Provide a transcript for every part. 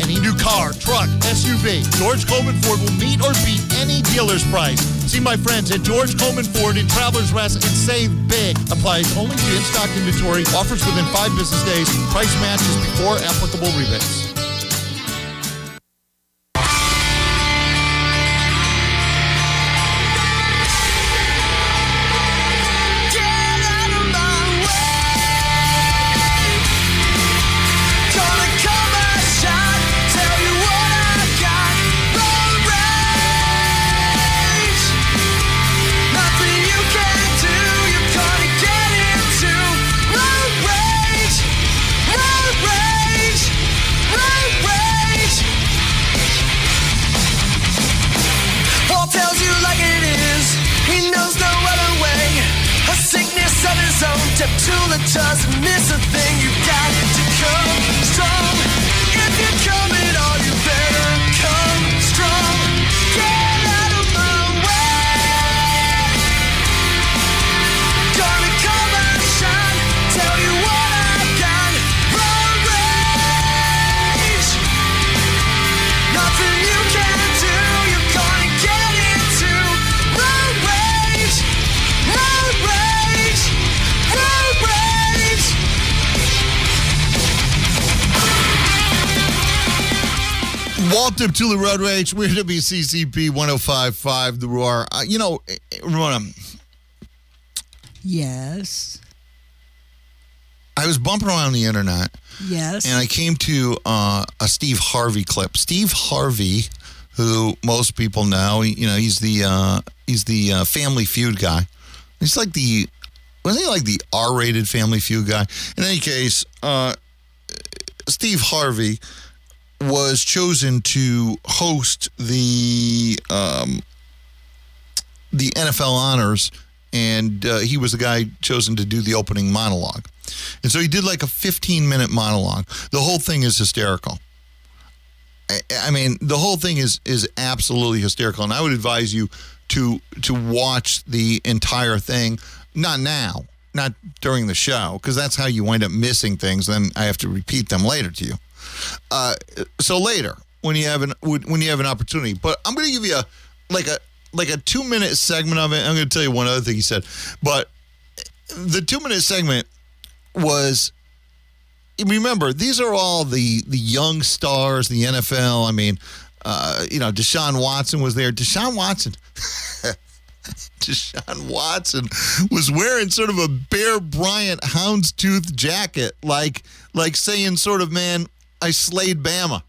any new car, truck, SUV, George Coleman Ford will meet or beat any dealer's price. See my friends at George Coleman Ford in Travelers Rest and save big. Applies only to in-stock inventory. Offers within 5 business days. Price matches before applicable rebates. Taptula doesn't miss a thing. You got to come strong. If you're coming on, you better come strong. Get out of my way. Gonna come and shine. Tell you what I got. Road rage. Nothing you can do. You're gonna get into road rage. Road rage. Walt Taptula Road Rage. We're WCCP 105.5 The Roar. Ramona. Yes. I was bumping around the internet. Yes. And I came to a Steve Harvey clip. Steve Harvey, who most people know, he's the Family Feud guy. He's like wasn't he like the R-rated Family Feud guy? In any case, Steve Harvey was chosen to host the NFL honors, and he was the guy chosen to do the opening monologue. And so he did like a 15-minute monologue. The whole thing is hysterical. I mean, the whole thing is absolutely hysterical, and I would advise you to watch the entire thing. Not now, not during the show, because that's how you wind up missing things. Then I have to repeat them later to you. So later, when you have an opportunity. But I'm going to give you a 2-minute segment of it. I'm going to tell you one other thing he said. But the 2-minute segment was, remember, these are all the young stars, the NFL. I mean, Deshaun Watson was there. Deshaun Watson was wearing sort of a Bear Bryant houndstooth jacket, like saying sort of, man, I slayed Bama.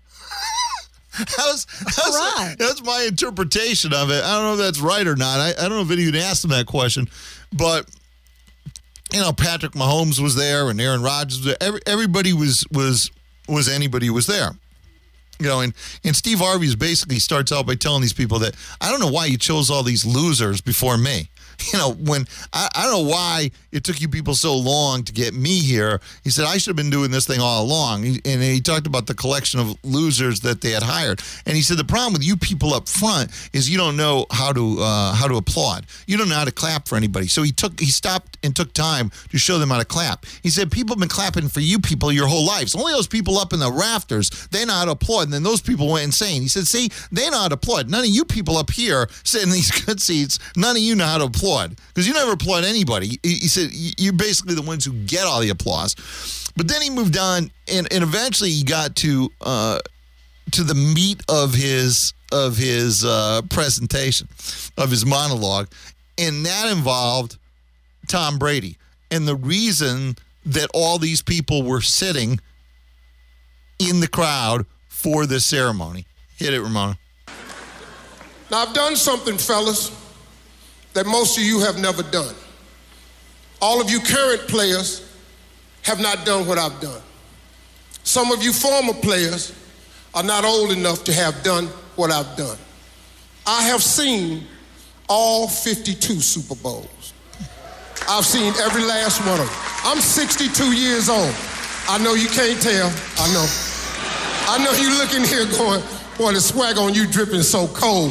That's my interpretation of it. I don't know if that's right or not. I don't know if anyone asked him that question, but Patrick Mahomes was there and Aaron Rodgers was there. Everybody was anybody who was there. And Steve Harvey basically starts out by telling these people that I don't know why you chose all these losers before me. When I don't know why it took you people so long to get me here. He said, I should have been doing this thing all along. And he talked about the collection of losers that they had hired. And he said, the problem with you people up front is you don't know how to applaud. You don't know how to clap for anybody. So he stopped and took time to show them how to clap. He said, people have been clapping for you people your whole lives. Only those people up in the rafters, they know how to applaud. And then those people went insane. He said, see, they know how to applaud. None of you people up here sitting in these good seats, none of you know how to applaud. Because you never applaud anybody. He said, you're basically the ones who get all the applause. But then he moved on, and eventually he got to the meat of his presentation, of his monologue, and that involved Tom Brady. And the reason that all these people were sitting in the crowd for this ceremony. Hit it, Ramona. Now, I've done something, fellas, that most of you have never done. All of you current players have not done what I've done. Some of you former players are not old enough to have done what I've done. I have seen all 52 Super Bowls. I've seen every last one of them. I'm 62 years old. I know you can't tell. I know you looking here going, boy, the swag on you dripping so cold.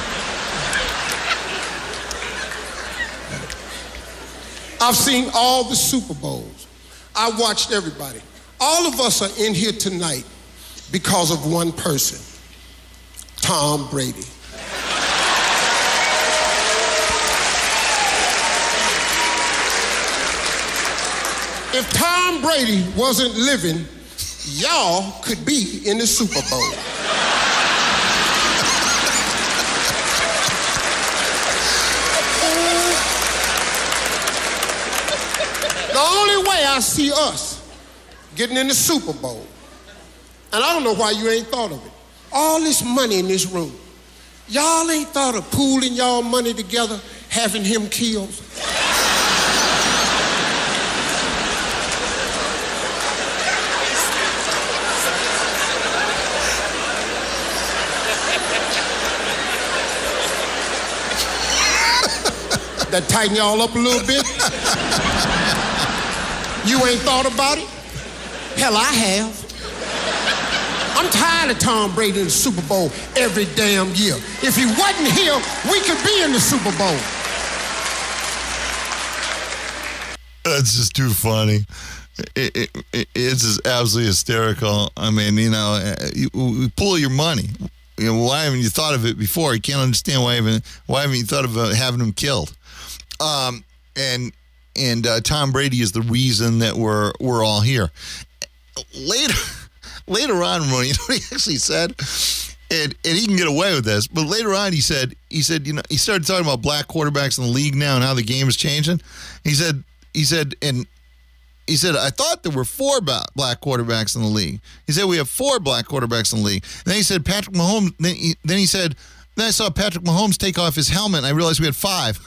I've seen all the Super Bowls. I watched everybody. All of us are in here tonight because of one person, Tom Brady. If Tom Brady wasn't living, y'all could be in the Super Bowl. The only way I see us getting in the Super Bowl, and I don't know why you ain't thought of it, all this money in this room, y'all ain't thought of pooling y'all money together, having him killed? That tighten y'all up a little bit? You ain't thought about it? Hell, I have. I'm tired of Tom Brady in the Super Bowl every damn year. If he wasn't here, we could be in the Super Bowl. That's just too funny. It's just absolutely hysterical. I mean, you pull your money. Why haven't you thought of it before? You can't understand why haven't you thought of having him killed? And Tom Brady is the reason that we're all here. Later on, Ronnie, you know what he actually said? And he can get away with this, but later on he said, he started talking about black quarterbacks in the league now and how the game is changing. He said, I thought there were 4 black quarterbacks in the league. He said, we have 4 black quarterbacks in the league. And then he said, Patrick Mahomes, then he said, then I saw Patrick Mahomes take off his helmet and I realized we had 5.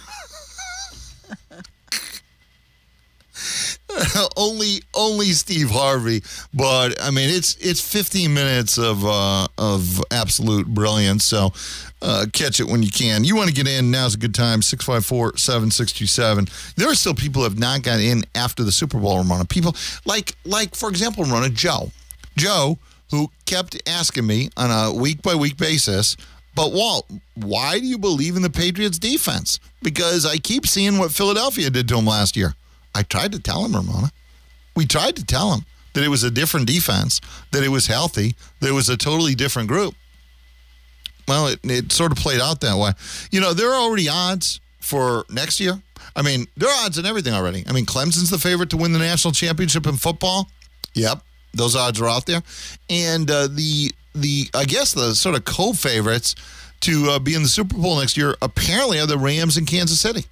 Only Steve Harvey, but I mean it's 15 minutes of absolute brilliance. So catch it when you can. You want to get in? Now's a good time. 654-7627. There are still people who have not got in after the Super Bowl, Ramona. People like for example, Ramona, Joe, who kept asking me on a week by week basis. But Walt, why do you believe in the Patriots defense? Because I keep seeing what Philadelphia did to him last year. I tried to tell him, Ramona. We tried to tell him that it was a different defense, that it was healthy, that it was a totally different group. Well, it sort of played out that way. There are already odds for next year. I mean, there are odds in everything already. I mean, Clemson's the favorite to win the national championship in football. Yep, those odds are out there. And the I guess the sort of co-favorites to be in the Super Bowl next year apparently are the Rams in Kansas City.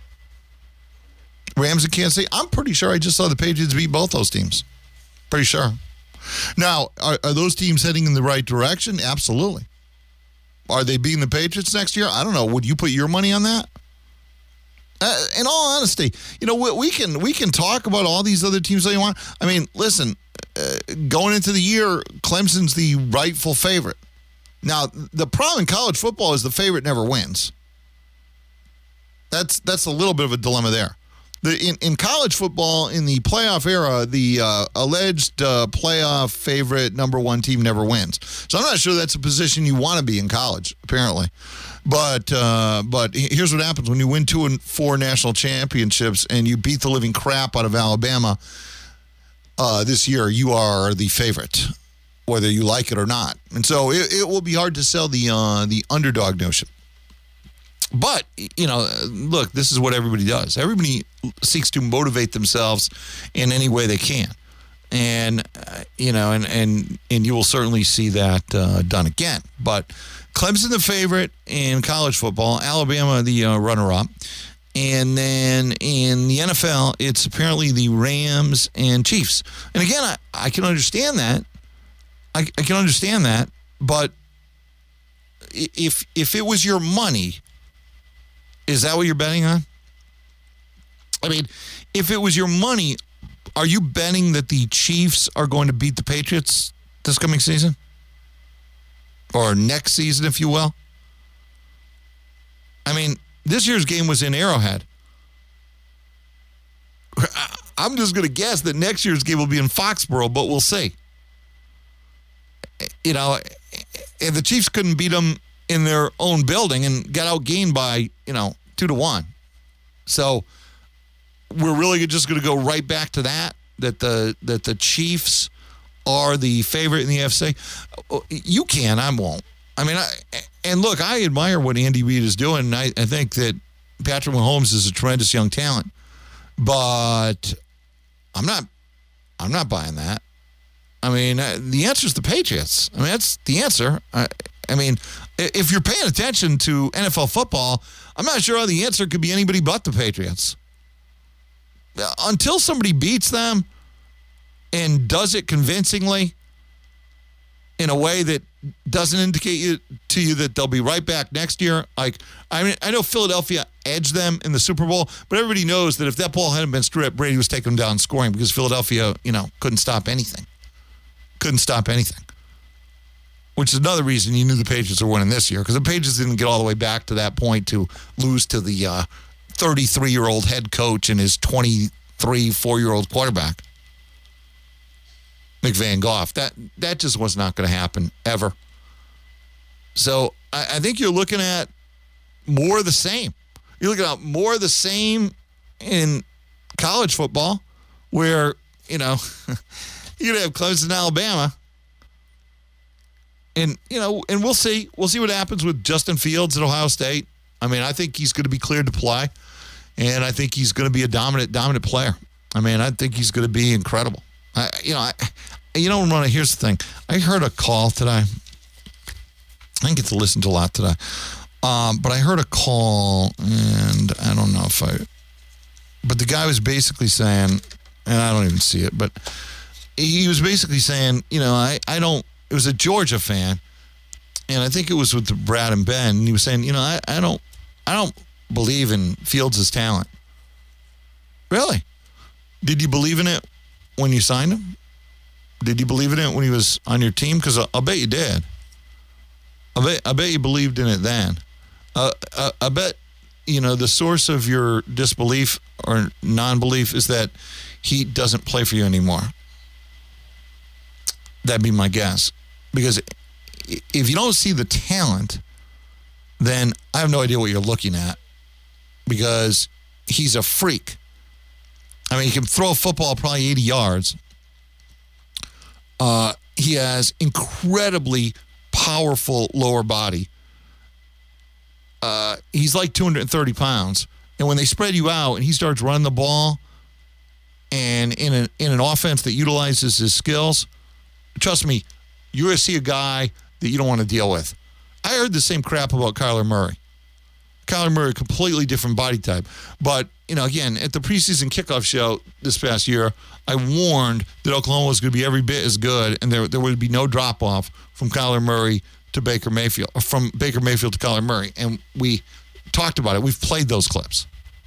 Rams in Kansas City. I'm pretty sure I just saw the Patriots beat both those teams. Pretty sure. Now, are those teams heading in the right direction? Absolutely. Are they beating the Patriots next year? I don't know. Would you put your money on that? In all honesty, we can talk about all these other teams that you want. I mean, listen, going into the year, Clemson's the rightful favorite. Now, the problem in college football is the favorite never wins. That's a little bit of a dilemma there. In college football, in the playoff era, the alleged playoff favorite number 1 team never wins. So I'm not sure that's a position you want to be in college, apparently. But here's what happens when you win 2 and 4 national championships and you beat the living crap out of Alabama this year. You are the favorite, whether you like it or not. And so it will be hard to sell the underdog notion. But, look, this is what everybody does. Everybody seeks to motivate themselves in any way they can. And, and you will certainly see that done again. But Clemson the favorite in college football, Alabama the runner-up. And then in the NFL, it's apparently the Rams and Chiefs. And again, I can understand that. I can understand that. But if it was your money, is that what you're betting on? I mean, if it was your money, are you betting that the Chiefs are going to beat the Patriots this coming season? Or next season, if you will? I mean, this year's game was in Arrowhead. I'm just going to guess that next year's game will be in Foxborough, but we'll see. And the Chiefs couldn't beat them in their own building and got outgained by, 2-1. So we're really just going to go right back to that the Chiefs are the favorite in the AFC? You can. I won't. I mean, and look, I admire what Andy Reid is doing. And I think that Patrick Mahomes is a tremendous young talent, but I'm not buying that. I mean, the answer is the Patriots. I mean, that's the answer. I mean, if you're paying attention to NFL football, I'm not sure how the answer could be anybody but the Patriots. Until somebody beats them and does it convincingly in a way that doesn't indicate to you that they'll be right back next year. Like, I mean, I know Philadelphia edged them in the Super Bowl, but everybody knows that if that ball hadn't been stripped, Brady was taking them down scoring because Philadelphia, couldn't stop anything. Couldn't stop anything. Which is another reason you knew the Patriots were winning this year, because the Patriots didn't get all the way back to that point to lose to the 33-year-old head coach and his 4-year-old quarterback, McVay Goff. That just was not going to happen ever. So I think you're looking at more of the same. You're looking at more of the same in college football, where you're going to have Clemson, Alabama. And, and we'll see. We'll see what happens with Justin Fields at Ohio State. I mean, I think he's going to be cleared to play. And I think he's going to be a dominant player. I mean, I think he's going to be incredible. Here's the thing. I heard a call today. I didn't get to listen to a lot today. But I heard a call, and I don't know but the guy was basically saying, and I don't even see it, but he was basically saying, it was a Georgia fan, and I think it was with Brad and Ben, and he was saying, I don't believe in Fields' talent. Really? Did you believe in it when you signed him? Did you believe in it when he was on your team? Because I'll bet you did. I bet you believed in it then. I bet, the source of your disbelief or non-belief is that he doesn't play for you anymore. That'd be my guess. Because if you don't see the talent, then I have no idea what you're looking at. Because he's a freak. I mean, he can throw a football probably 80 yards. He has incredibly powerful lower body. He's like 230 pounds. And when they spread you out and he starts running the ball and in an offense that utilizes his skills, trust me, you're going to see a guy that you don't want to deal with. I heard the same crap about Kyler Murray. Kyler Murray, completely different body type. But, again, at the preseason kickoff show this past year, I warned that Oklahoma was going to be every bit as good and there would be no drop-off from Kyler Murray to Baker Mayfield, or from Baker Mayfield to Kyler Murray. And we talked about it. We've played those clips.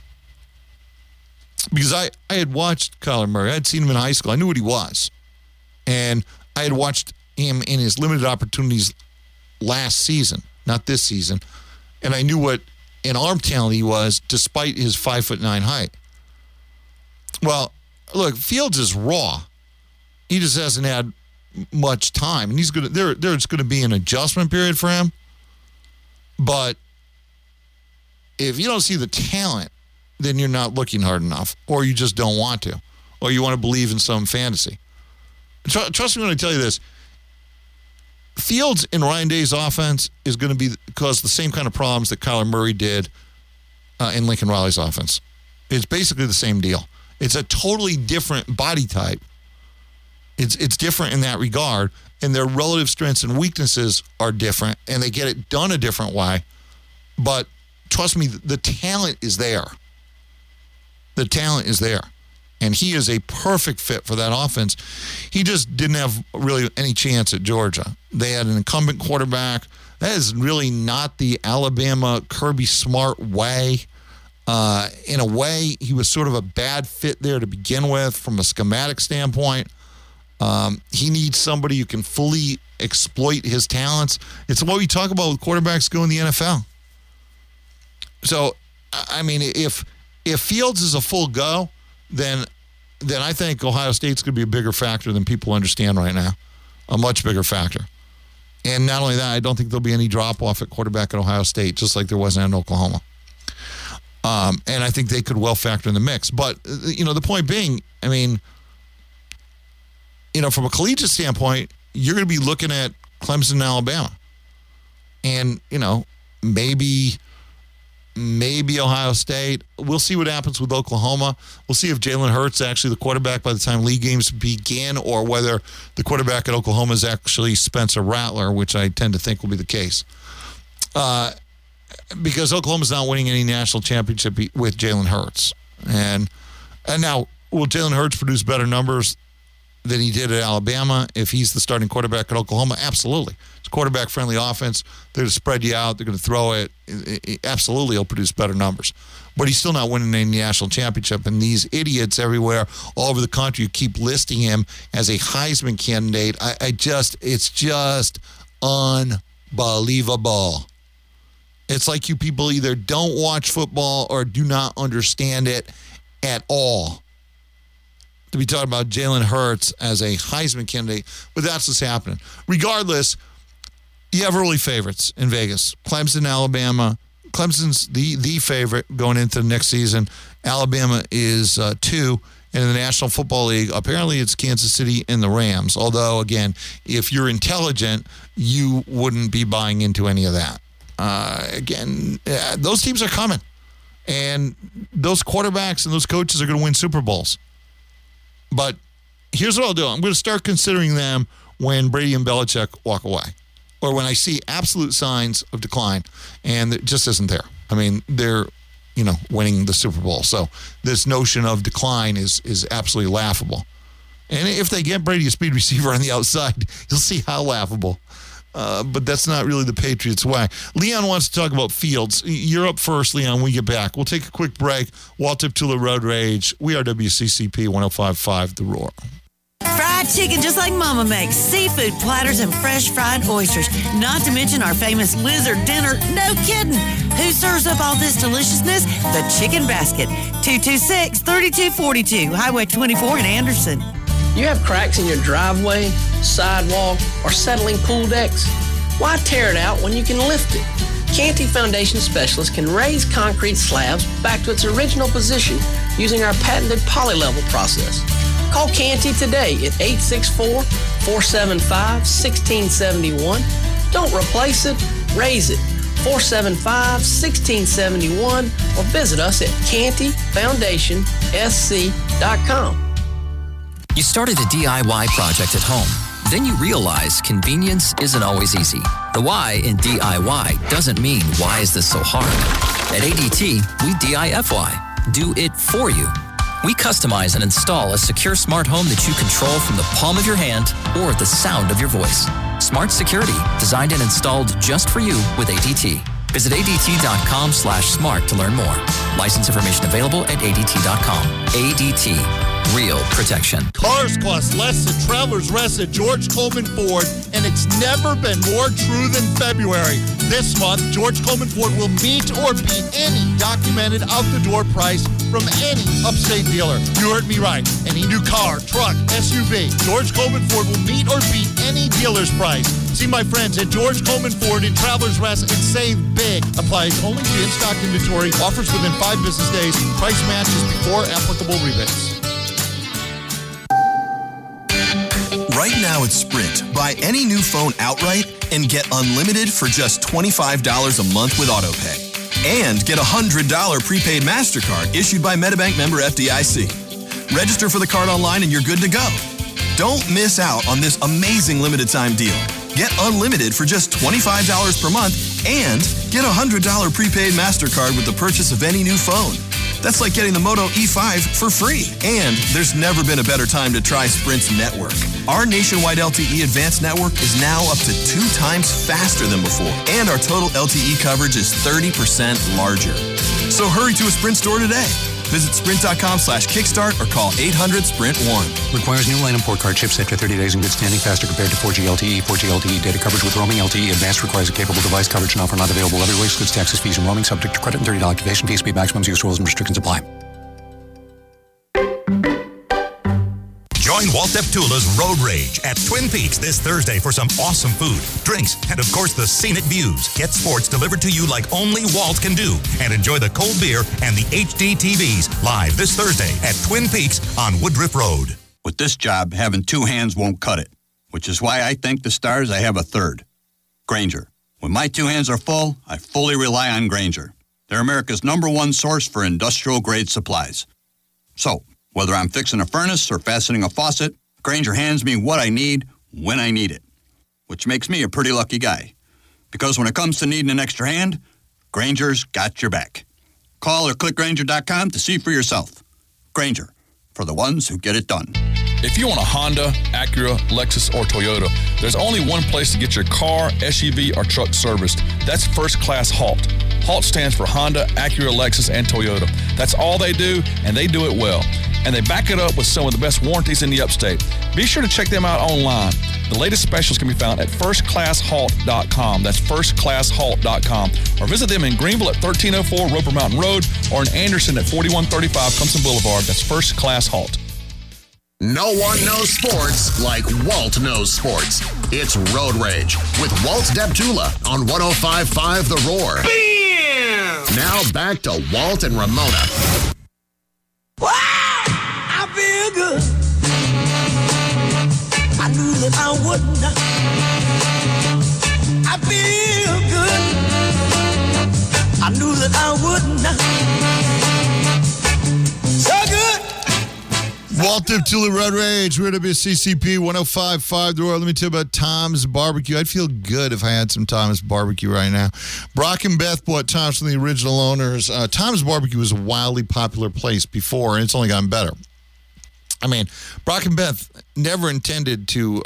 Because I had watched Kyler Murray. I had seen him in high school. I knew what he was. And I had watched him in his limited opportunities last season, not this season. And I knew what an arm talent he was despite his 5'9" height. Well, look, Fields is raw. He just hasn't had much time. And there's going to be an adjustment period for him. But if you don't see the talent, then you're not looking hard enough, or you just don't want to, or you want to believe in some fantasy. Trust me when I tell you this. Fields in Ryan Day's offense is going to cause the same kind of problems that Kyler Murray did in Lincoln Riley's offense. It's basically the same deal. It's a totally different body type. It's different in that regard, and their relative strengths and weaknesses are different, and they get it done a different way. But trust me, the talent is there. The talent is there. And he is a perfect fit for that offense. He just didn't have really any chance at Georgia. They had an incumbent quarterback. That is really not the Alabama Kirby Smart way. In a way, he was sort of a bad fit there to begin with from a schematic standpoint. He needs somebody who can fully exploit his talents. It's what we talk about with quarterbacks going in the NFL. So, I mean, if Fields is a full go, then I think Ohio State's going to be a bigger factor than people understand right now. A much bigger factor. And not only that, I don't think there'll be any drop-off at quarterback at Ohio State, just like there wasn't in Oklahoma. And I think they could well factor in the mix. But, the point being, I mean, from a collegiate standpoint, you're going to be looking at Clemson and Alabama. And, maybe Ohio State. We'll see what happens with Oklahoma. We'll see if Jalen Hurts is actually the quarterback by the time league games begin, or whether the quarterback at Oklahoma is actually Spencer Rattler, which I tend to think will be the case. Because Oklahoma's not winning any national championship with Jalen Hurts. And now, will Jalen Hurts produce better numbers than he did at Alabama if he's the starting quarterback at Oklahoma? Absolutely. It's a quarterback-friendly offense. They're going to spread you out. They're going to throw it. Absolutely, he'll produce better numbers. But he's still not winning any national championship. And these idiots everywhere, all over the country, keep listing him as a Heisman candidate. It's just unbelievable. It's like you people either don't watch football or do not understand it at all. To be talking about Jalen Hurts as a Heisman candidate, but that's what's happening. Regardless, you have early favorites in Vegas. Clemson, Alabama. Clemson's the favorite going into the next season. Alabama is 2. And in the National Football League, apparently it's Kansas City and the Rams. Although, again, if you're intelligent, you wouldn't be buying into any of that. Those teams are coming. And those quarterbacks and those coaches are going to win Super Bowls. But here's what I'll do. I'm going to start considering them when Brady and Belichick walk away, or when I see absolute signs of decline, and it just isn't there. I mean, they're, winning the Super Bowl. So this notion of decline is absolutely laughable. And if they get Brady a speed receiver on the outside, you'll see how laughable. But that's not really the Patriots' way. Leon wants to talk about Fields. You're up first, Leon, when we get back. We'll take a quick break. Walt Deptula Road Rage. We are WCCP 105.5 The Roar. Fried chicken just like Mama makes. Seafood platters and fresh fried oysters. Not to mention our famous lizard dinner. No kidding. Who serves up all this deliciousness? The Chicken Basket. 226-3242. Highway 24 in Anderson. You have cracks in your driveway, sidewalk, or settling pool decks? Why tear it out when you can lift it? Canty Foundation Specialists can raise concrete slabs back to its original position using our patented polylevel process. Call Canty today at 864-475-1671. Don't replace it, raise it. 475-1671, or visit us at cantyfoundationsc.com. You started a DIY project at home. Then you realize convenience isn't always easy. The why in DIY doesn't mean, why is this so hard? At ADT, we DIFY, do it for you. We customize and install a secure smart home that you control from the palm of your hand or the sound of your voice. Smart security, designed and installed just for you with ADT. Visit ADT.com/smart to learn more. License information available at ADT.com. ADT. Real protection. Cars cost less at Travelers Rest at George Coleman Ford, and it's never been more true than February. This month, George Coleman Ford will meet or beat any documented out-the-door price from any upstate dealer. You heard me right. Any new car, truck, SUV, George Coleman Ford will meet or beat any dealer's price. See my friends at George Coleman Ford in Travelers Rest and save big. Applies only to in-stock inventory. Offers within 5 business days. Price matches before applicable rebates. Right now at Sprint, buy any new phone outright and get unlimited for just $25 a month with AutoPay. And get a $100 prepaid MasterCard issued by MetaBank member FDIC. Register for the card online and you're good to go. Don't miss out on this amazing limited time deal. Get unlimited for just $25 per month and get a $100 prepaid MasterCard with the purchase of any new phone. That's like getting the Moto E5 for free. And there's never been a better time to try Sprint's network. Our nationwide LTE advanced network is now up to 2 times faster than before. And our total LTE coverage is 30% larger. So hurry to a Sprint store today. Visit sprint.com/kickstart or call 800-SPRINT-1. Requires new line and port card chipset for 30 days in good standing, faster compared to 4G LTE. 4G LTE data coverage with roaming. LTE advanced requires a capable device coverage and offer not available other ways. Excludes taxes, fees, and roaming. Subject to credit and $30 activation fee. Speed maximums, use rules and restrictions apply. Join Walt Deptula's Road Rage at Twin Peaks this Thursday for some awesome food, drinks, and of course the scenic views. Get sports delivered to you like only Walt can do. And enjoy the cold beer and the HD TVs live this Thursday at Twin Peaks on Woodruff Road. With this job, having two hands won't cut it, which is why I thank the stars I have a third. Grainger. When my two hands are full, I fully rely on Grainger. They're America's #1 source for industrial-grade supplies. So, whether I'm fixing a furnace or fastening a faucet, Grainger hands me what I need when I need it, which makes me a pretty lucky guy. Because when it comes to needing an extra hand, Grainger's got your back. Call or click Grainger.com to see for yourself. Grainger, for the ones who get it done. If you want a Honda, Acura, Lexus, or Toyota, there's only one place to get your car, SUV, or truck serviced. That's First Class Halt. HALT stands for Honda, Acura, Lexus, and Toyota. That's all they do, and they do it well. And they back it up with some of the best warranties in the upstate. Be sure to check them out online. The latest specials can be found at firstclasshalt.com. That's firstclasshalt.com. Or visit them in Greenville at 1304 Roper Mountain Road or in Anderson at 4135 Clemson Boulevard. That's First Class Halt. No one knows sports like Walt knows sports. It's Road Rage with Walt Deptula on 105.5 The Roar. Bam! Now back to Walt and Ramona. Wow! I feel good. I knew that I wouldn't. I feel good. I knew that I wouldn't. So good. Walt Deptula, Road Rage. We're at WCCP 105.5 The Roar. Let me tell you about Tom's Barbecue. I'd feel good if I had some Tom's Barbecue right now. Brock and Beth bought Tom's from the original owners. Tom's Barbecue was a wildly popular place before, and it's only gotten better. I mean, Brock and Beth never intended to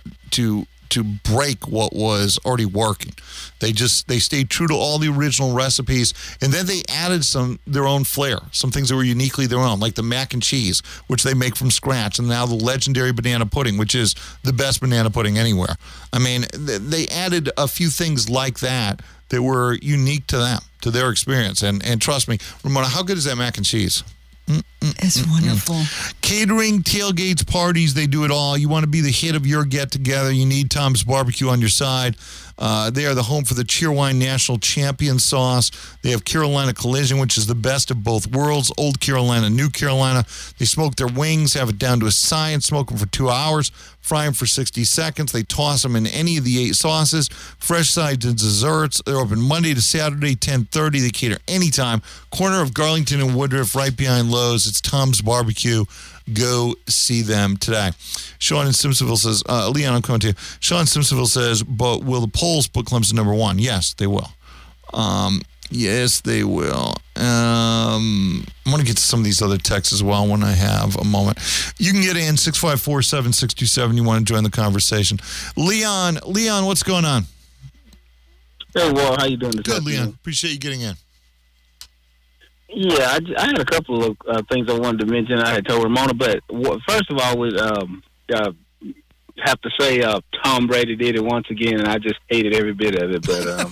break what was already working. They stayed true to all the original recipes, and then they added their own flair, some things that were uniquely their own, like the mac and cheese, which they make from scratch, and now the legendary banana pudding, which is the best banana pudding anywhere. I mean, they added a few things like that were unique to them, to their experience, and trust me, Ramona, how good is that mac and cheese? It's wonderful. Catering, tailgates, parties, they do it all. You want to be the hit of your get-together, you need Tom's Barbecue on your side. They are the home for the Cheerwine National Champion Sauce. They have Carolina Collision, which is the best of both worlds. Old Carolina, New Carolina. They smoke their wings, have it down to a science, smoke them for 2 hours, fry them for 60 seconds. They toss them in any of the 8 sauces. Fresh sides and desserts. They're open Monday to Saturday, 10:30. They cater anytime. Corner of Garlington and Woodruff, right behind Lowe's. It's Tom's Barbecue. Go see them today. Sean in Simpsonville says, Leon, I'm coming to you. Sean in Simpsonville says, but will the polls put Clemson #1? Yes, they will. Yes, they will. I'm going to get to some of these other texts as well when I have a moment. You can get in 654-7627. You want to join the conversation. Leon, what's going on? Hey, Walt, how you doing this Good, afternoon? Leon. Appreciate you getting in. Yeah, I had a couple of things I wanted to mention. I had told Ramona, but first of all, I would have to say Tom Brady did it once again, and I just hated every bit of it. But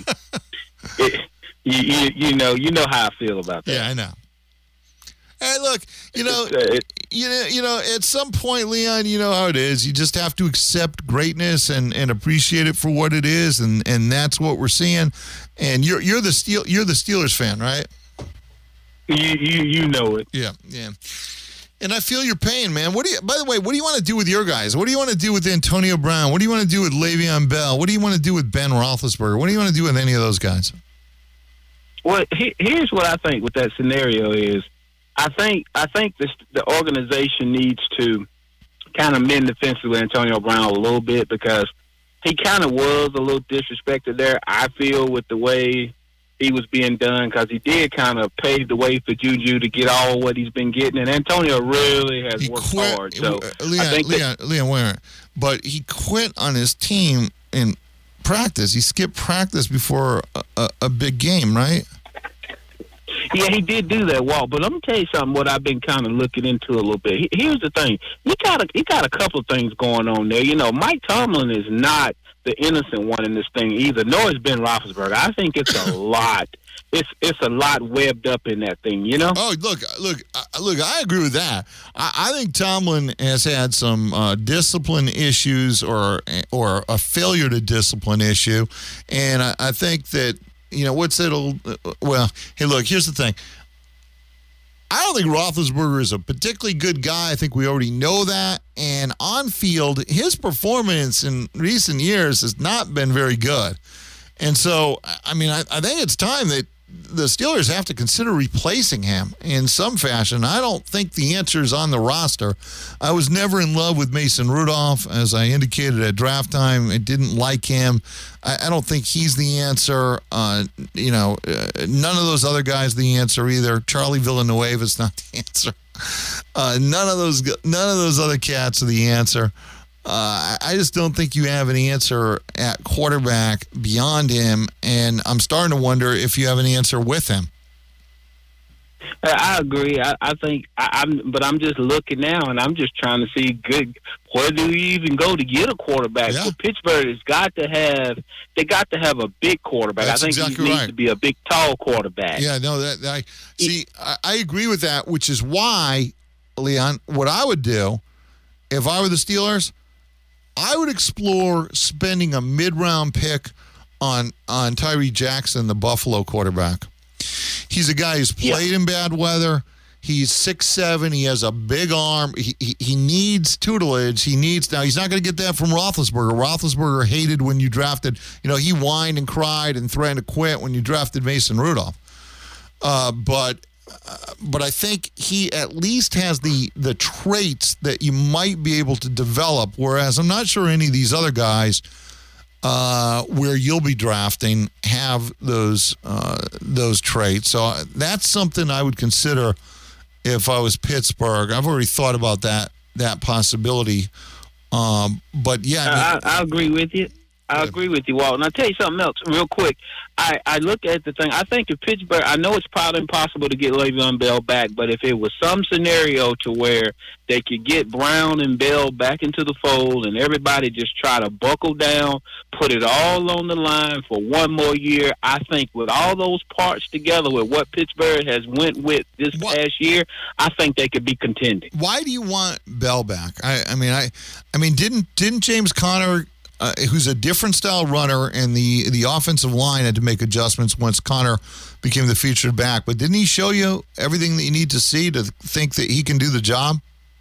you know how I feel about that. Yeah, I know. Hey, look, you know, at some point, Leon, you know how it is. You just have to accept greatness and appreciate it for what it is, and that's what we're seeing. And you're the Steelers fan, right? You know it. Yeah. And I feel your pain, man. By the way, what do you want to do with your guys? What do you want to do with Antonio Brown? What do you want to do with Le'Veon Bell? What do you want to do with Ben Roethlisberger? What do you want to do with any of those guys? Well, here's what I think with that scenario is, I think the organization needs to kind of mend the fence with Antonio Brown a little bit, because he kind of was a little disrespected there, I feel, with the way he was being done, because he did kind of pave the way for Juju to get all what he's been getting, and Antonio really has worked hard. So Leon, wait. But he quit on his team in practice. He skipped practice before a big game, right? Yeah, he did do that, Walt. But let me tell you something. What I've been kind of looking into a little bit. Here's the thing: he got a couple of things going on there. You know, Mike Tomlin is not the innocent one in this thing either, nor is Ben Roethlisberger. I think it's a lot. It's a lot webbed up in that thing, you know? Oh, look, I agree with that. I think Tomlin has had some discipline issues or a failure to discipline issue, and I think that, you know, hey, look, here's the thing. I don't think Roethlisberger is a particularly good guy. I think we already know that. And on field, his performance in recent years has not been very good. And so, I mean, I think it's time that the Steelers have to consider replacing him in some fashion. I don't think the answer is on the roster. I was never in love with Mason Rudolph, as I indicated at draft time. I didn't like him. I don't think he's the answer. None of those other guys are the answer either. Charlie Villanueva is not the answer. None of those other cats are the answer. I just don't think you have an answer at quarterback beyond him, and I'm starting to wonder if you have an answer with him. I agree. I think but I'm just looking now, and I'm just trying to see where do you even go to get a quarterback? Yeah. Well, Pittsburgh has got to have a big quarterback. That's I think exactly he needs right. to be a big, tall quarterback. Yeah, no, I agree with that, which is why, Leon, what I would do if I were the Steelers, I would explore spending a mid-round pick on Tyree Jackson, the Buffalo quarterback. He's a guy who's played in bad weather. He's 6'7". He has a big arm. He needs tutelage. Now, he's not going to get that from Roethlisberger. Roethlisberger hated when you drafted. He whined and cried and threatened to quit when you drafted Mason Rudolph. But I think he at least has the traits that you might be able to develop, whereas I'm not sure any of these other guys where you'll be drafting have those traits. So that's something I would consider if I was Pittsburgh. I've already thought about that possibility. But yeah, I agree with you. I agree with you, Walt. And I'll tell you something else real quick. I look at the thing. I think if Pittsburgh, I know it's probably impossible to get Le'Veon Bell back, but if it was some scenario to where they could get Brown and Bell back into the fold and everybody just try to buckle down, put it all on the line for one more year, I think with all those parts together with what Pittsburgh has went with this past year, I think they could be contending. Why do you want Bell back? I mean, didn't James Conner, who's a different style runner, and the offensive line had to make adjustments once Conner became the featured back. But didn't he show you everything that you need to see to think that he can do the job?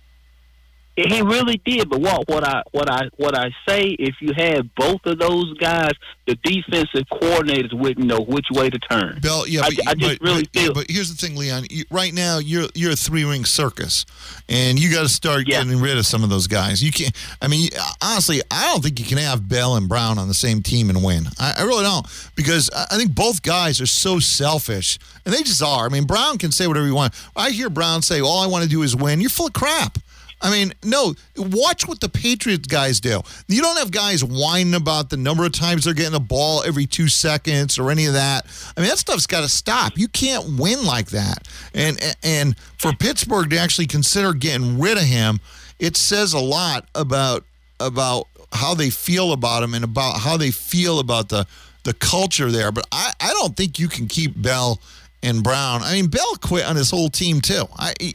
He really did, but what I say, if you had both of those guys, the defensive coordinators wouldn't know which way to turn. Bell, but here's the thing, Leon. Right now, you're a three-ring circus, and you got to start getting rid of some of those guys. You can't. I mean, honestly, I don't think you can have Bell and Brown on the same team and win. I really don't, because I think both guys are so selfish, and they just are. I mean, Brown can say whatever he wants. I hear Brown say, "All I want to do is win." You're full of crap. I mean, no, watch what the Patriots guys do. You don't have guys whining about the number of times they're getting the ball every 2 seconds or any of that. I mean, that stuff's got to stop. You can't win like that. And for Pittsburgh to actually consider getting rid of him, it says a lot about how they feel about him and about how they feel about the culture there. But I don't think you can keep Bell and Brown. I mean, Bell quit on his whole team too.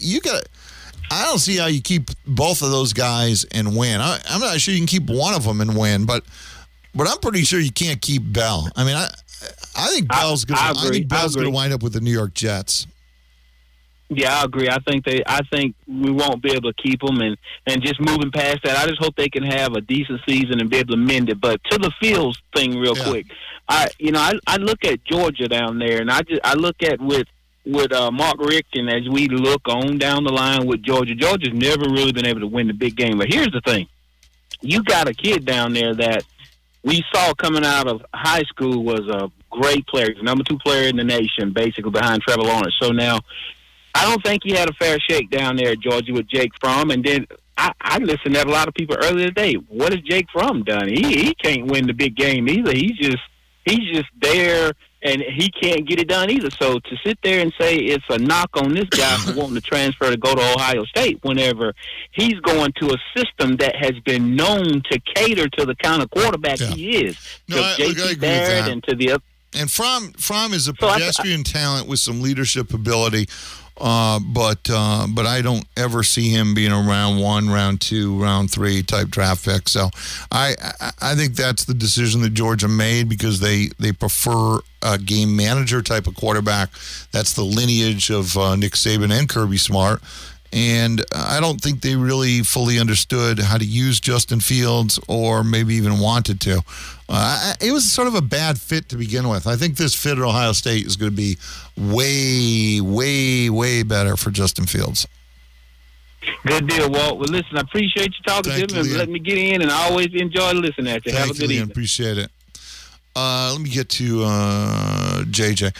I don't see how you keep both of those guys and win. I'm not sure you can keep one of them and win, but I'm pretty sure you can't keep Bell. I mean, I think Bell's going to wind up with the New York Jets. Yeah, I agree. I think we won't be able to keep them, and just moving past that, I just hope they can have a decent season and be able to mend it. But to the Fields thing, real quick, I look at Georgia down there, and I look at with Mark Richt, and as we look on down the line with Georgia's never really been able to win the big game. But here's the thing. You got a kid down there that we saw coming out of high school was a great player. He's the number 2 player in the nation, basically behind Trevor Lawrence. So now I don't think he had a fair shake down there at Georgia with Jake Fromm. And then I listened to a lot of people earlier today. What has Jake Fromm done? He can't win the big game either. He's just there, and he can't get it done either. So to sit there and say it's a knock on this guy for wanting to transfer to go to Ohio State whenever he's going to a system that has been known to cater to the kind of quarterback he is. No, I agree with Barrett that. and to the And Fromm is a pedestrian talent with some leadership ability, but I don't ever see him being a round 1, round 2, round 3 type draft pick. So I think that's the decision that Georgia made because they prefer a game manager type of quarterback. That's the lineage of Nick Saban and Kirby Smart. And I don't think they really fully understood how to use Justin Fields or maybe even wanted to. It was sort of a bad fit to begin with. I think this fit at Ohio State is going to be way, way, way better for Justin Fields. Good deal, Walt. Well, listen, I appreciate you talking to me and letting me get in, and I always enjoy listening at you. Have a good evening. Appreciate it. Let me get to JJ.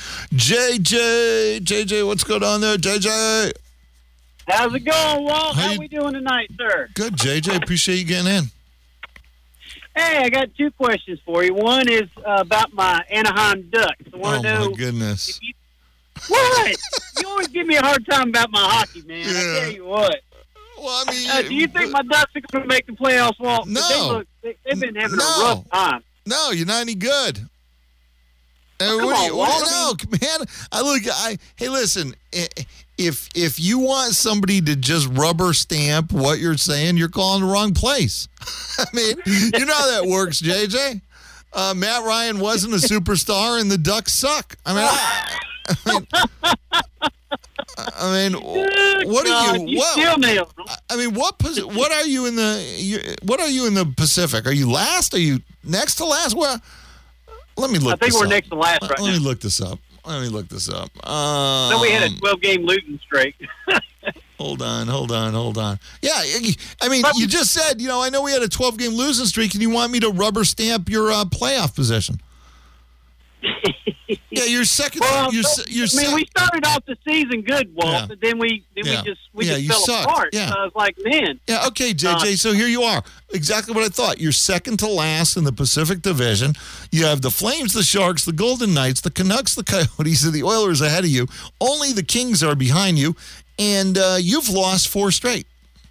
JJ, what's going on there, JJ? How's it going, Walt? How we doing tonight, sir? Good, JJ. Appreciate you getting in. Hey, I got 2 questions for you. One is about my Anaheim Ducks. I want to know. My goodness. What? You always give me a hard time about my hockey, man. I tell you what. Well, I mean, do you think my Ducks are going to make the playoffs, Walt? No. They've been having a rough time. No, you're not any good. Walt. Man. Hey, listen. If you want somebody to just rubber stamp what you're saying, you're calling the wrong place. I mean, you know how that works, JJ. Matt Ryan wasn't a superstar, and the Ducks suck. I mean, what are you? What are you in the Pacific? Are you last? Are you next to last? Well, let me look. I think we're next to last right now. Let me look this up. Then we had a 12-game losing streak. Hold on. Yeah, I mean, you just said, I know we had a 12-game losing streak, and you want me to rubber stamp your playoff position. Yeah, you're second. Well, we started off the season good, Walt, but then we just fell apart. Yeah. So I was like, man. Yeah, okay, JJ, so here you are. Exactly what I thought. You're second to last in the Pacific Division. You have the Flames, the Sharks, the Golden Knights, the Canucks, the Coyotes, and the Oilers ahead of you. Only the Kings are behind you, and you've lost 4 straight.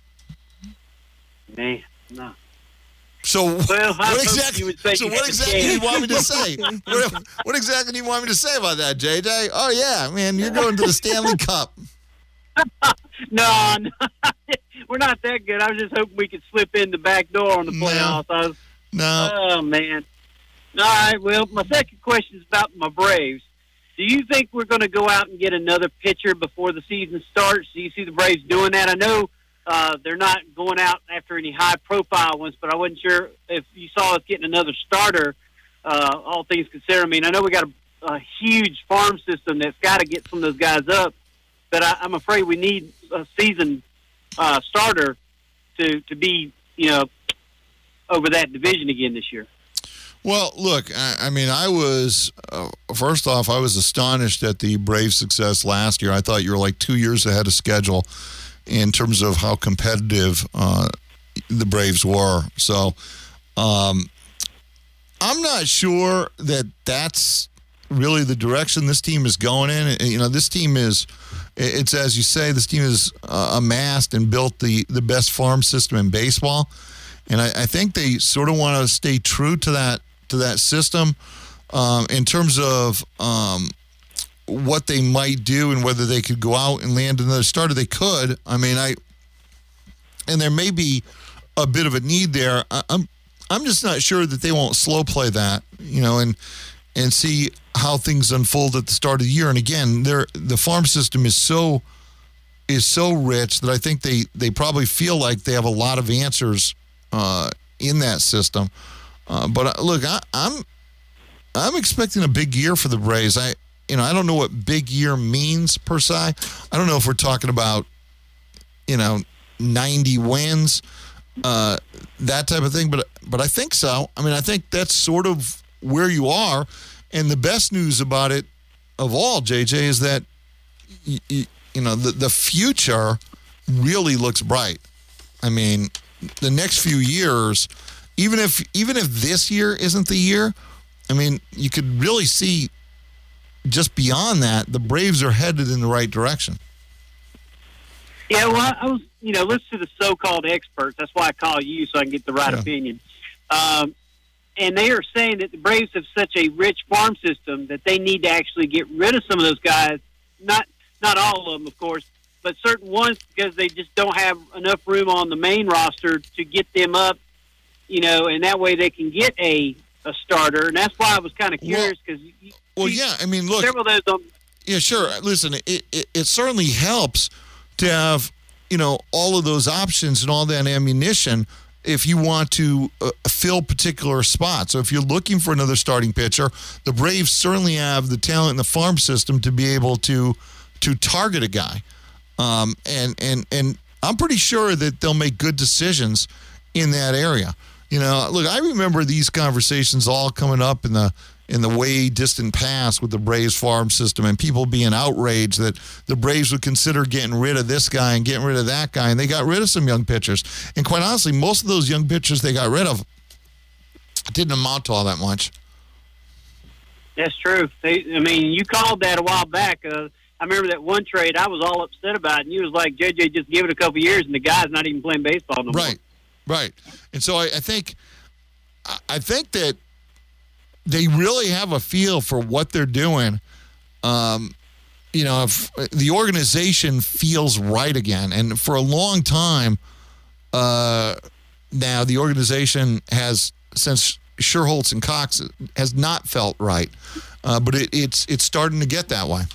Man, no. So what exactly do you want me to say? What exactly do you want me to say about that, JJ? Oh, yeah, man, you're going to the Stanley Cup. No, we're not that good. I was just hoping we could slip in the back door on the playoffs. Oh, man. All right, well, my second question is about my Braves. Do you think we're going to go out and get another pitcher before the season starts? Do you see the Braves doing that? I know they're not going out after any high-profile ones, but I wasn't sure if you saw us getting another starter, all things considered. I mean, I know we got a huge farm system that's got to get some of those guys up, but I'm afraid we need a seasoned starter to be, over that division again this year. Well, look, I mean, I was, first off, I was astonished at the Braves' success last year. I thought you were like 2 years ahead of schedule in terms of how competitive the Braves were. So I'm not sure that that's really the direction this team is going in. This team it's as you say, this team has amassed and built the best farm system in baseball. And I think they sort of want to stay true to that system in terms of what they might do and whether they could go out and land another starter. They could. I mean, and there may be a bit of a need there. I'm just not sure that they won't slow play that, and see how things unfold at the start of the year. And again, the farm system is so rich that I think they probably feel like they have a lot of answers in that system. But look, I'm expecting a big year for the Braves. I don't know what big year means per se. I don't know if we're talking about 90 wins, that type of thing. But I think so. I mean, I think that's sort of where you are. And the best news about it of all, JJ, is that the future really looks bright. I mean, the next few years, even if this year isn't the year, I mean, you could really see just beyond that, the Braves are headed in the right direction. Yeah, well, I was, listen to the so-called experts. That's why I call you, so I can get the right opinion. and they are saying that the Braves have such a rich farm system that they need to actually get rid of some of those guys. Not all of them, of course, but certain ones, because they just don't have enough room on the main roster to get them up, and that way they can get a starter. And that's why I was kind of curious, because yeah, I mean, look, several of those don't. Yeah, sure. Listen, it certainly helps to have, all of those options and all that ammunition if you want to fill particular spots. So if you're looking for another starting pitcher, the Braves certainly have the talent in the farm system to be able to target a guy. And I'm pretty sure that they'll make good decisions in that area. Look, I remember these conversations all coming up in the way distant past with the Braves farm system, and people being outraged that the Braves would consider getting rid of this guy and getting rid of that guy, and they got rid of some young pitchers. And quite honestly, most of those young pitchers they got rid of didn't amount to all that much. That's true. You called that a while back. I remember that one trade I was all upset about, and you was like, JJ, just give it a couple years, and the guy's not even playing baseball no more. Right. And so I think that they really have a feel for what they're doing. If the organization feels right again. And for a long time now, the organization has, since Sherholtz and Cox, has not felt right. But it's starting to get that way.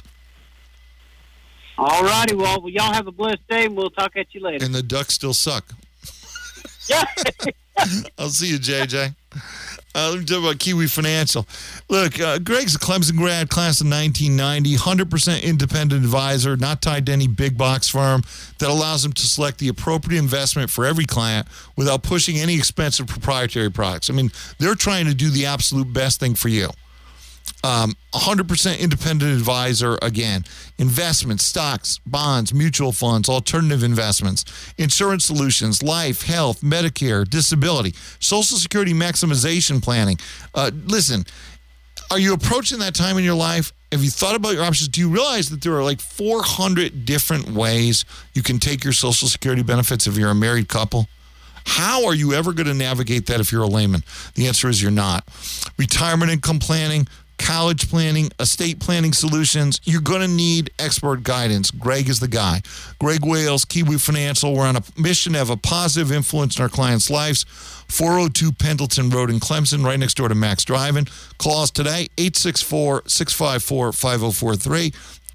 All righty. Well, y'all have a blessed day, and we'll talk at you later. And the Ducks still suck. Yeah. I'll see you, JJ. Let me talk about Kiwi Financial. Look, Greg's a Clemson grad, class of 1990, 100% independent advisor, not tied to any big box firm, that allows him to select the appropriate investment for every client without pushing any expensive proprietary products. They're trying to do the absolute best thing for you. 100% independent advisor, again. Investments, stocks, bonds, mutual funds, alternative investments, insurance solutions, life, health, Medicare, disability, Social Security maximization planning. Listen, are you approaching that time in your life? Have you thought about your options? Do you realize that there are like 400 different ways you can take your Social Security benefits if you're a married couple? How are you ever going to navigate that if you're a layman? The answer is you're not. Retirement income planning, college planning, estate planning solutions. You're going to need expert guidance. Greg is the guy. Greg Wales, Kiwi Financial. We're on a mission to have a positive influence in our clients' lives. 402 Pendleton Road in Clemson, right next door to Max Drive-In. Call us today, 864-654-5043.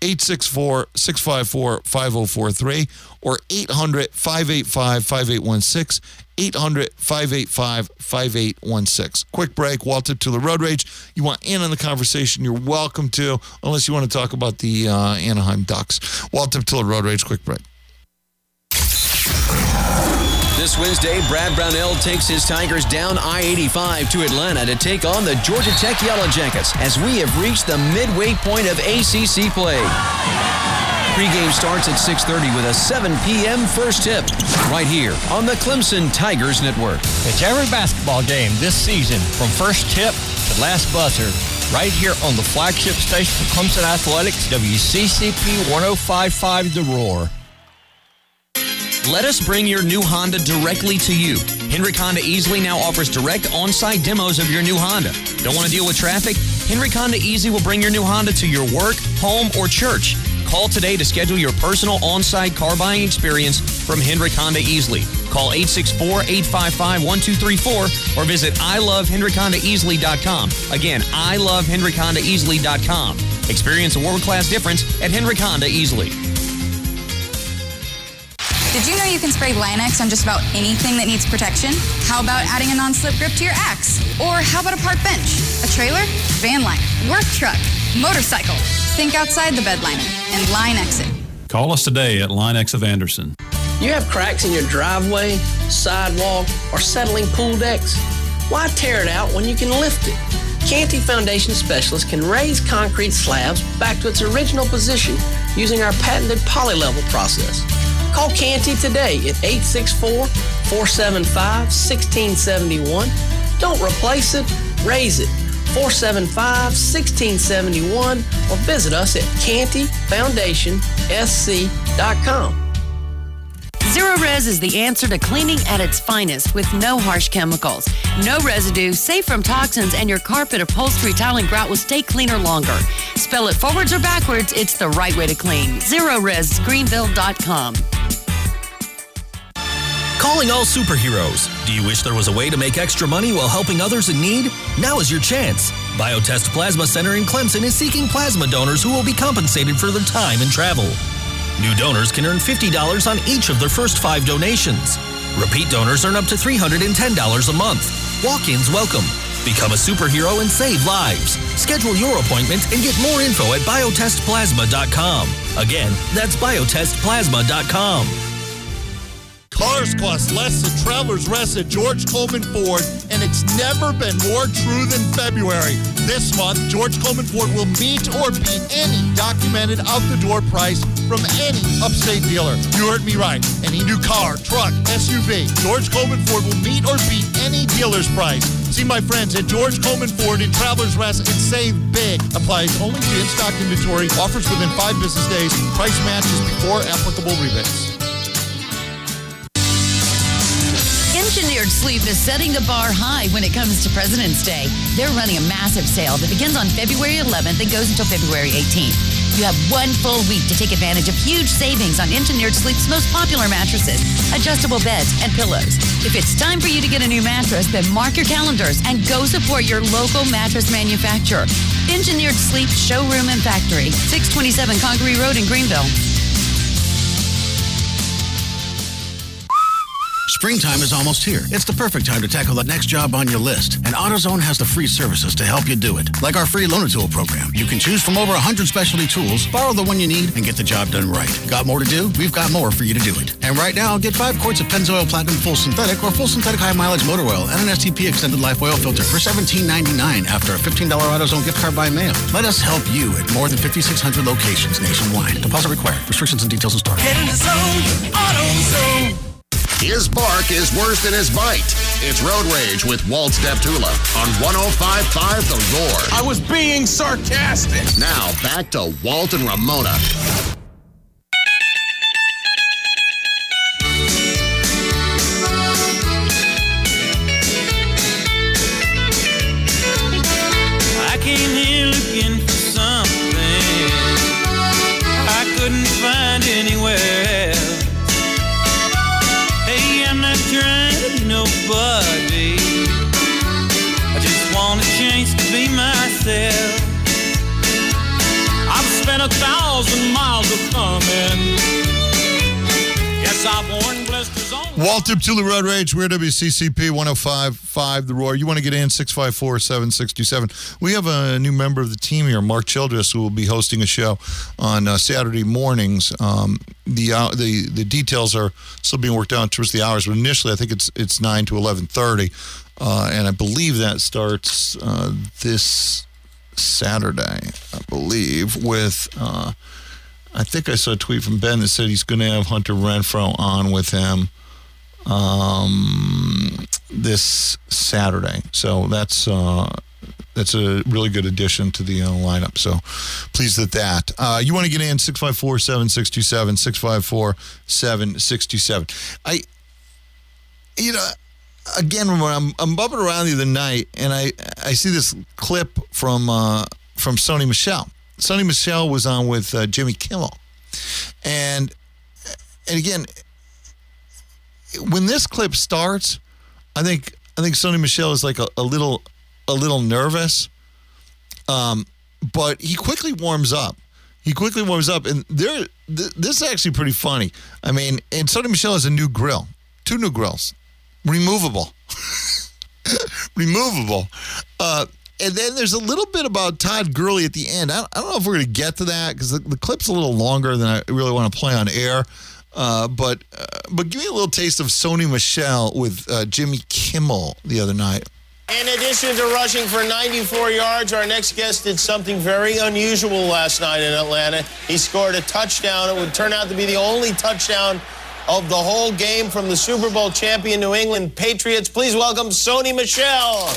864-654-5043 or 800-585-5816, 800-585-5816. Quick break. Walt Deptula Road Rage. You want in on the conversation, you're welcome to, unless you want to talk about the Anaheim Ducks. Walt Deptula Road Rage. Quick break. This Wednesday, Brad Brownell takes his Tigers down I-85 to Atlanta to take on the Georgia Tech Yellow Jackets as we have reached the midway point of ACC play. Pre-game starts at 6:30 with a 7 p.m. first tip right here on the Clemson Tigers Network. It's every basketball game this season from first tip to last buzzer right here on the flagship station for Clemson Athletics, WCCP 105.5 The Roar. Let us bring your new Honda directly to you. Hendrick Honda Easily now offers direct on-site demos of your new Honda. Don't want to deal with traffic? Hendrick Honda Easy will bring your new Honda to your work, home, or church. Call today to schedule your personal on-site car buying experience from Hendrick Honda Easily. Call 864-855-1234 or visit ilovehendrickhondaeasily.com. Again, ilovehendrickhondaeasily.com. Experience a world-class difference at Hendrick Honda Easily. Did you know you can spray Line-X on just about anything that needs protection? How about adding a non-slip grip to your axe? Or how about a park bench, a trailer, van liner, work truck, motorcycle? Think outside the bed liner and Line-X it. Call us today at Line-X of Anderson. You have cracks in your driveway, sidewalk, or settling pool decks? Why tear it out when you can lift it? Canty Foundation Specialists can raise concrete slabs back to its original position using our patented poly-level process. Call Canty today at 864-475-1671. Don't replace it, raise it. 475-1671 or visit us at cantyfoundationsc.com. Zero Res is the answer to cleaning at its finest with no harsh chemicals, no residue, safe from toxins, and your carpet, upholstery, tile, and grout will stay cleaner longer. Spell it forwards or backwards, it's the right way to clean. ZeroResGreenville.com. Calling all superheroes. Do you wish there was a way to make extra money while helping others in need? Now is your chance. Biotest Plasma Center in Clemson is seeking plasma donors who will be compensated for their time and travel. New donors can earn $50 on each of their first 5 donations. Repeat donors earn up to $310 a month. Walk-ins welcome. Become a superhero and save lives. Schedule your appointment and get more info at biotestplasma.com. Again, that's biotestplasma.com. Cars cost less than Travelers Rest at George Coleman Ford, and it's never been more true than February. This month, George Coleman Ford will meet or beat any documented out-the-door price from any upstate dealer. You heard me right. Any new car, truck, SUV, George Coleman Ford will meet or beat any dealer's price. See my friends at George Coleman Ford in Travelers Rest and save big. Applies only to in-stock inventory. Offers within 5 business days. Price matches before applicable rebates. Engineered Sleep is setting the bar high when it comes to President's Day. They're running a massive sale that begins on February 11th and goes until February 18th. You have 1 full week to take advantage of huge savings on Engineered Sleep's most popular mattresses, adjustable beds, and pillows. If it's time for you to get a new mattress, then mark your calendars and go support your local mattress manufacturer. Engineered Sleep Showroom and Factory, 627 Congaree Road in Greenville. Springtime is almost here. It's the perfect time to tackle the next job on your list. And AutoZone has the free services to help you do it. Like our free loaner tool program. You can choose from over 100 specialty tools, borrow the one you need, and get the job done right. Got more to do? We've got more for you to do it. And right now, get 5 quarts of Pennzoil Platinum Full Synthetic or Full Synthetic High Mileage Motor Oil and an STP Extended Life Oil Filter for $17.99 after a $15 AutoZone gift card by mail. Let us help you at more than 5,600 locations nationwide. Deposit required. Restrictions and details in store. Get in the zone, AutoZone. His bark is worse than his bite. It's Road Rage with Walt Deptula on 105.5 The Roar. I was being sarcastic. Now back to Walt and Ramona. I came here looking for something I couldn't find anywhere. Hey, I'm not trying to be nobody. I just want a chance to be myself. I've spent 1,000 miles of coming. Yes, I've worn blisters on. Walt Deptula, Road Rage. We're WCCP 105.5 The Roar. You want to get in, 654-767. We have a new member of the team here, Mark Childress, who will be hosting a show on Saturday mornings. The details are still being worked out towards the hours, but initially I think it's 9 to 11:30, and I believe that starts this Saturday, I believe, with... I think I saw a tweet from Ben that said he's going to have Hunter Renfrow on with him this Saturday. So that's a really good addition to the lineup. So pleased at that. You want to get in, 654-7627, 654-767. Again, when I'm bumping around the other night, and I see this clip from Sony Michel. Sonny Michel was on with Jimmy Kimmel, and again, when this clip starts, I think Sonny Michel is like a little nervous, but he quickly warms up. And this is actually pretty funny. I mean, and Sonny Michel has a new grill, 2 new grills, removable. And then there's a little bit about Todd Gurley at the end. I don't know if we're going to get to that because the clip's a little longer than I really want to play on air. But give me a little taste of Sony Michel with Jimmy Kimmel the other night. In addition to rushing for 94 yards, our next guest did something very unusual last night in Atlanta. He scored a touchdown. It would turn out to be the only touchdown of the whole game from the Super Bowl champion New England Patriots. Please welcome Sony Michel.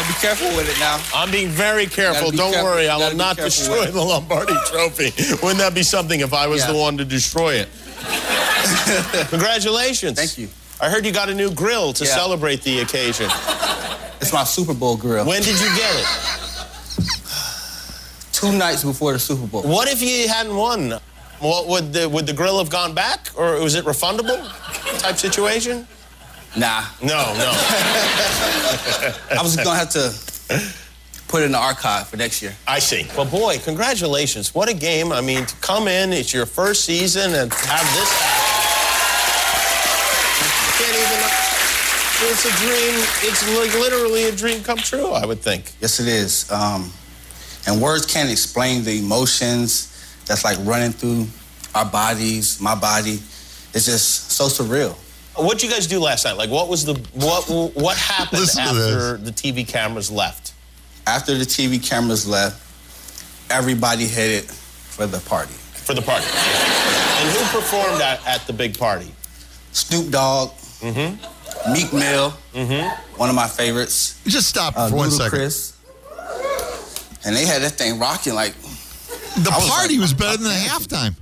Gotta be careful with it now. I'm being very careful. Be Don't careful. worry, I Gotta will be not careful destroy with it. the Lombardi Trophy. Wouldn't that be something if I was the one to destroy it? Congratulations. Thank you. I heard you got a new grill to celebrate the occasion. It's my Super Bowl grill. When did you get it? 2 nights before the Super Bowl. What if you hadn't won? What would the grill have gone back, or was it refundable type situation? Nah. No. I was gonna have to put it in the archive for next year. I see. Well, boy, congratulations! What a game! I mean, to come in, it's your first season, and have this happen. Can't even. It's a dream. It's like literally a dream come true, I would think. Yes, it is. And words can't explain the emotions that's like running through our bodies, my body. It's just so surreal. What'd you guys do last night? Like, what happened Listen to after the TV cameras left? After the TV cameras left, everybody headed for the party. For the party. And who performed at the big party? Snoop Dogg, Meek Mill, one of my favorites. Just stop for 1 second. Ludacris. And they had that thing rocking like. The party was better than the halftime.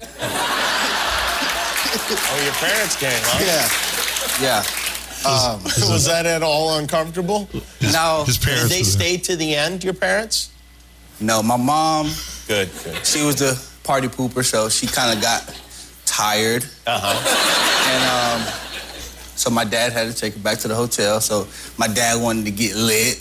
Oh, your parents came, huh? Yeah. Was that at all uncomfortable? No. His parents. Did they stay to the end, your parents? No, my mom. Good. She was the party pooper, so she kind of got tired. And so my dad had to take her back to the hotel. So my dad wanted to get lit.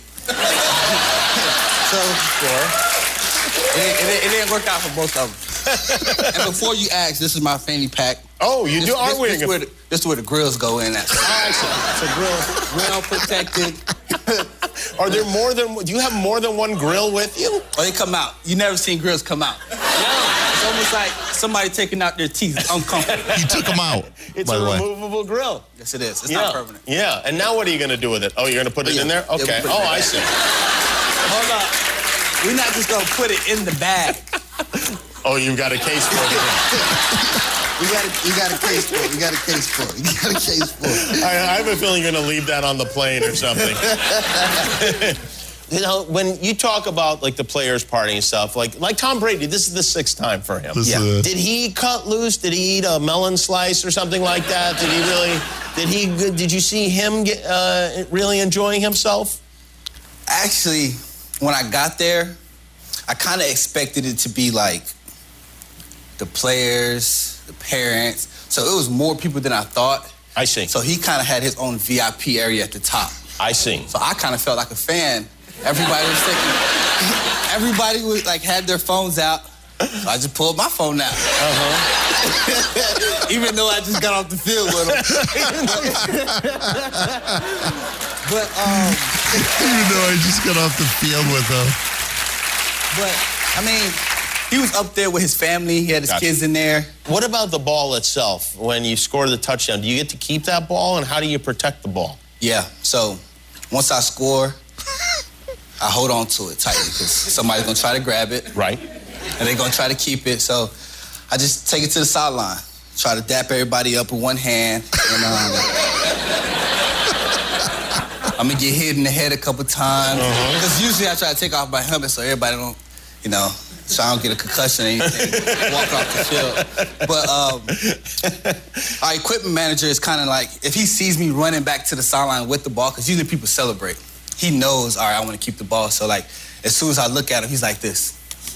It didn't work out for both of them. And before you ask, this is my fanny pack. Oh, you are wearing it. This is where the grills go in at. It's a grill. Well protected. Are there more than? Do you have more than one grill with you? Oh, they come out. You never seen grills come out. No. It's almost like somebody taking out their teeth. Uncomfortable. You took them out. It's by a the way. removable grill. Yes, it is. It's not permanent. Yeah. And now what are you going to do with it? Oh, you're going to put it in there? Yeah, Okay. we'll put it in I there. see. Hold up. We're not just going to put it in the bag. Oh, you got a case for it. You got a case for it. You got a case for it. You got a case for it. I have a feeling you're going to leave that on the plane or something. You know, when you talk about like the players' party and stuff, like Tom Brady, this is the 6th time for him. Did he cut loose? Did he eat a melon slice or something like that? Did you see him really enjoying himself? Actually, when I got there, I kind of expected it to be like the players, the parents. So it was more people than I thought. I see. So he kind of had his own VIP area at the top. I see. So I kind of felt like a fan. Everybody was like had their phones out. So I just pulled my phone out. Even though I just got off the field with him. But Even though I just got off the field with him. But I mean, he was up there with his family. He had his kids in there. What about the ball itself? When you score the touchdown, do you get to keep that ball, and how do you protect the ball? Yeah. So once I score, I hold on to it tightly because somebody's gonna try to grab it. Right. And they're gonna try to keep it. So I just take it to the sideline. Try to dap everybody up with one hand. And I'm gonna get hit in the head a couple times. Because usually I try to take off my helmet so everybody don't, so I don't get a concussion or anything. Walk off the field. But our equipment manager is kind of like, if he sees me running back to the sideline with the ball, because usually people celebrate, he knows, all right, I want to keep the ball. So like, as soon as I look at him, he's like this.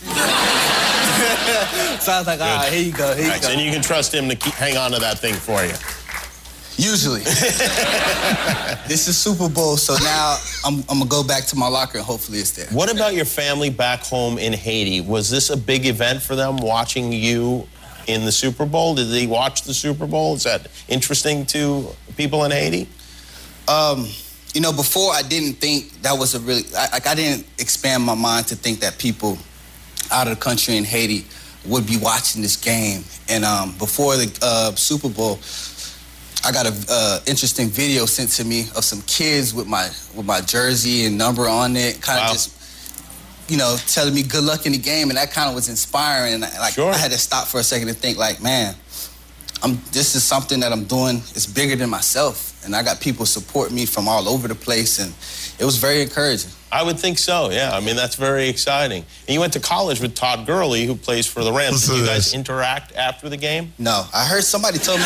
So I was like, all right, here you go, here you go. And you can trust him to hang on to that thing for you. Usually. This is Super Bowl, so now I'm going to go back to my locker and hopefully it's there. What about your family back home in Haiti? Was this a big event for them, watching you in the Super Bowl? Did they watch the Super Bowl? Is that interesting to people in Haiti? Before I didn't think that was I didn't expand my mind to think that people out of the country in Haiti would be watching this game. And before the Super Bowl, I got an interesting video sent to me of some kids with my jersey and number on it, kind of just, telling me good luck in the game, and that kind of was inspiring. And I had to stop for a second and think, like, man, this is something that I'm doing. It's bigger than myself, and I got people support me from all over the place. And it was very encouraging. I would think so, yeah. I mean, that's very exciting. And you went to college with Todd Gurley, who plays for the Rams. Did you guys interact after the game? No, I heard somebody tell me.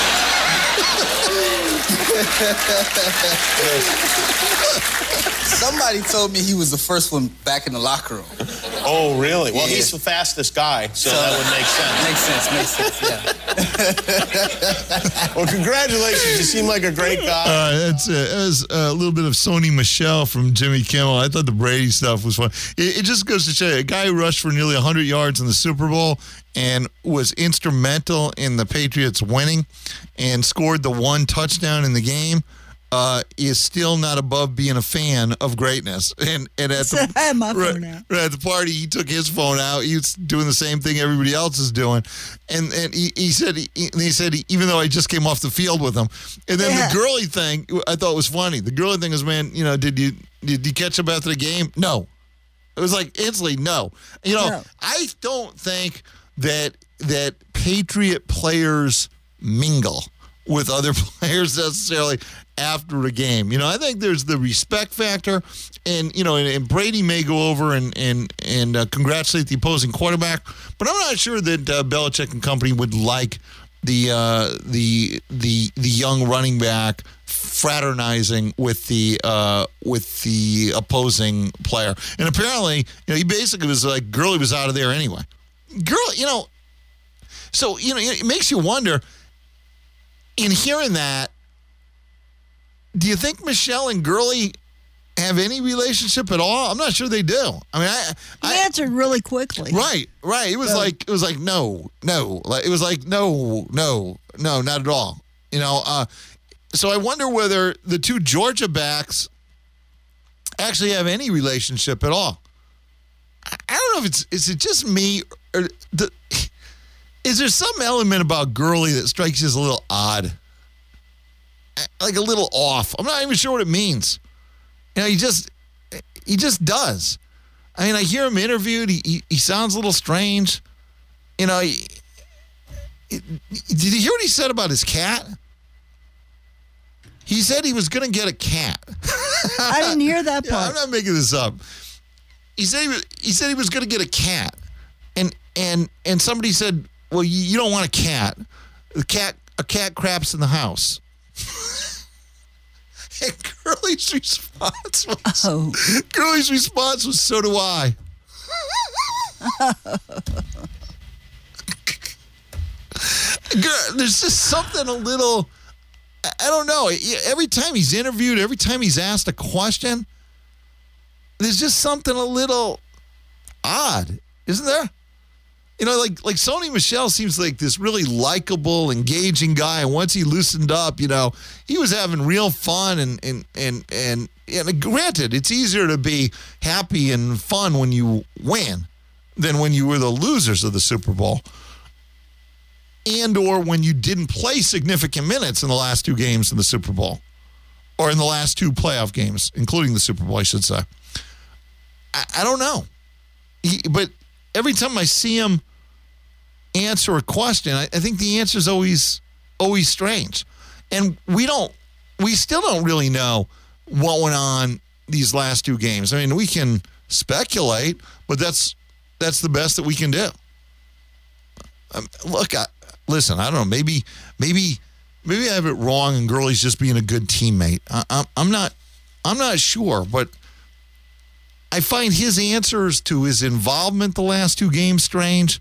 Somebody told me he was the first one back in the locker room. Oh, really? Well, Yeah. he's the fastest guy, so that would make sense. Makes sense, yeah. Well, congratulations. You seem like a great guy. It was a little bit of Sony Michel from Jimmy Kimmel. I thought the Brady stuff was fun. It just goes to show you, a guy who rushed for nearly 100 yards in the Super Bowl and was instrumental in the Patriots winning and scored the one touchdown in the game is still not above being a fan of greatness. And at I have my phone out. at the party, he took his phone out. He was doing the same thing everybody else is doing. And he said, even though I just came off the field with him. And then the Gurley thing, I thought was funny. The Gurley thing was, man, did you catch up after the game? No. It was like instantly no. No. I don't think that Patriot players mingle with other players necessarily after a game. I think there's the respect factor, and and Brady may go over and congratulate the opposing quarterback, but I'm not sure that Belichick and company would like the young running back fraternizing with the opposing player. And apparently, he basically was like, Gurley was out of there anyway. Gurley, so it makes you wonder. In hearing that, do you think Michelle and Gurley have any relationship at all? I'm not sure they do. I mean, He answered really quickly. Right. It was like no. Like it was like no, not at all. So I wonder whether the two Georgia backs actually have any relationship at all. I don't know if is it just me or is there some element about Gurley that strikes you as a little odd? Like a little off. I'm not even sure what it means. He just does. I mean, I hear him interviewed. He sounds a little strange. Did you hear what he said about his cat? He said he was going to get a cat. I didn't hear that part. I'm not making this up. He said he was going to get a cat, and somebody said, "Well, you don't want a cat. A cat craps in the house." And Gurley's response was, "So do I." There's just something a little, I don't know. Every time he's interviewed, every time he's asked a question, there's just something a little odd, isn't there? Like Sony Michel seems like this really likable, engaging guy. And once he loosened up, he was having real fun. And granted, it's easier to be happy and fun when you win than when you were the losers of the Super Bowl. And or when you didn't play significant minutes in the last two games in the Super Bowl. Or in the last two playoff games, including the Super Bowl, I should say. I don't know. But every time I see him answer a question, I think the answer is always strange. And we still don't really know what went on these last two games. I mean, we can speculate, but that's the best that we can do. Look, listen, I don't know. Maybe I have it wrong, and Gurley's just being a good teammate. I'm not sure, but I find his answers to his involvement the last two games strange.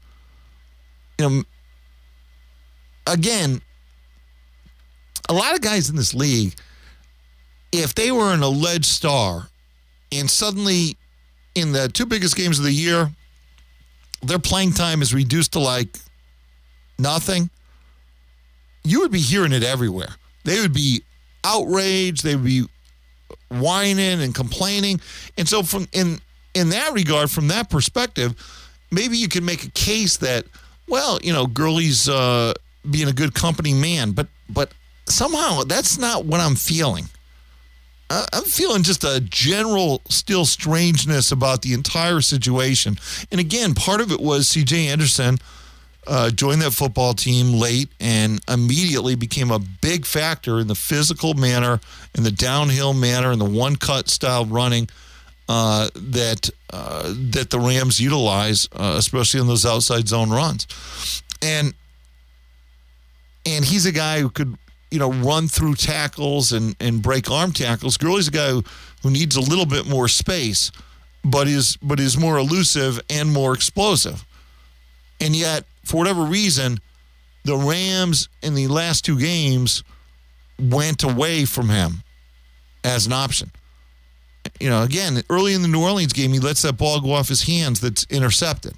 Again, a lot of guys in this league, if they were an alleged star and suddenly in the two biggest games of the year, their playing time is reduced to like nothing, you would be hearing it everywhere. They would be outraged. They would be whining and complaining. And so from in that regard, from that perspective, maybe you can make a case that, well, Gurley's being a good company man, but somehow that's not what I'm feeling. I'm feeling just a general still strangeness about the entire situation. And again, part of it was C.J. Anderson joined that football team late and immediately became a big factor in the physical manner, in the downhill manner, in the one-cut style running that the Rams utilize, especially in those outside zone runs. And he's a guy who could, run through tackles and break arm tackles. Gurley's a guy who needs a little bit more space, but is more elusive and more explosive. And yet, for whatever reason, the Rams in the last two games went away from him as an option. Again, early in the New Orleans game, he lets that ball go off his hands that's intercepted.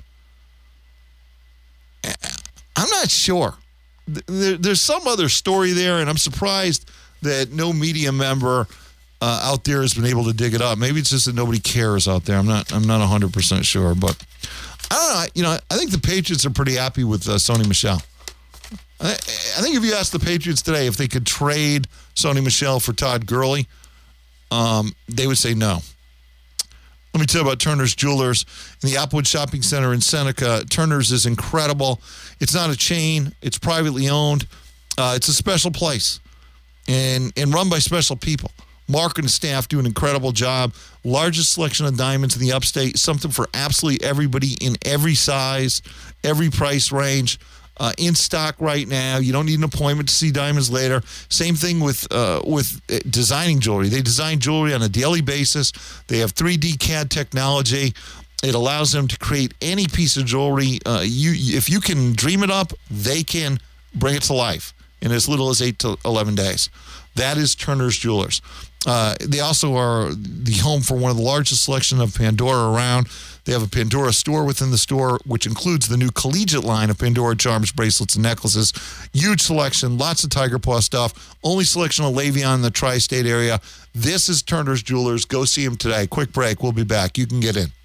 I'm not sure. There's some other story there, and I'm surprisid that no media member out there has been able to dig it up. Maybe it's just that nobody cares out there. I'm not 100% sure, but I don't know. I think the Patriots are pretty happy with Sony Michel. I think if you asked the Patriots today if they could trade Sony Michel for Todd Gurley, they would say no. Let me tell you about Turner's Jewelers in the Applewood Shopping Center in Seneca. Turner's is incredible. It's not a chain. It's privately owned. It's a special place and run by special people. Mark and his staff do an incredible job. Largest selection of diamonds in the upstate. Something for absolutely everybody in every size, every price range. In stock right now. You don't need an appointment to see diamonds later. Same thing with designing jewelry. They design jewelry on a daily basis. They have 3D CAD technology. It allows them to create any piece of jewelry. If you can dream it up, they can bring it to life in as little as 8 to 11 days. That is Turner's Jewelers. They also are the home for one of the largest selection of Pandora around. They have a Pandora store within the store, which includes the new collegiate line of Pandora charms, bracelets, and necklaces. Huge selection, lots of Tiger Paw stuff. Only selection of Le'Veon in the tri-state area. This is Turner's Jewelers. Go see them today. Quick break. We'll be back. You can get in.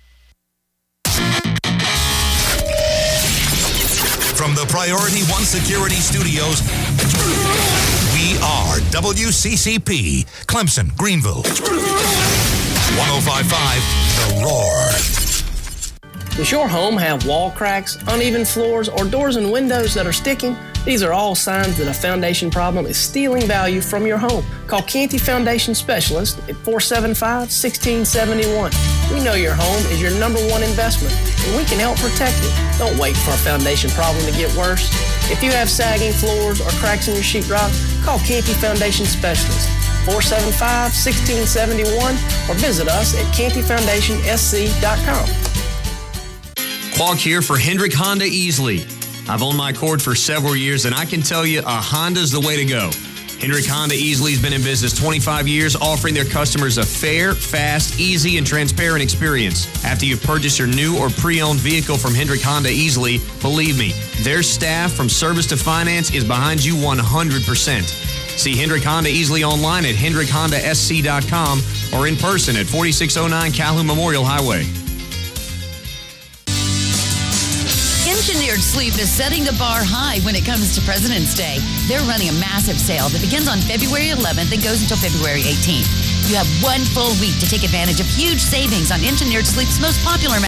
From the Priority One Security Studios, we are WCCP, Clemson, Greenville. 105.5, The Roar. Does your home have wall cracks, uneven floors, or doors and windows that are sticking? These are all signs that a foundation problem is stealing value from your home. Call Canty Foundation Specialist at 475-1671. We know your home is your number one investment, and we can help protect it. Don't wait for a foundation problem to get worse. If you have sagging floors or cracks in your sheetrock, call Canty Foundation Specialist, 475-1671, or visit us at cantyfoundationsc.com. Clark here for Hendrick Honda Easley. I've owned my Accord for several years, and I can tell you a Honda's the way to go. Hendrick Honda Easley has been in business 25 years, offering their customers a fair, fast, easy, and transparent experience. After you've purchased your new or pre-owned vehicle from Hendrick Honda Easley, believe me, their staff from service to finance is behind you 100%. See Hendrick Honda Easley online at hendrickhondasc.com or in person at 4609 Calhoun Memorial Highway. Engineered Sleep is setting the bar high when it comes to President's Day. They're running a massive sale that begins on February 11th and goes until February 18th. You have one full week to take advantage of huge savings on Engineered Sleep's most popular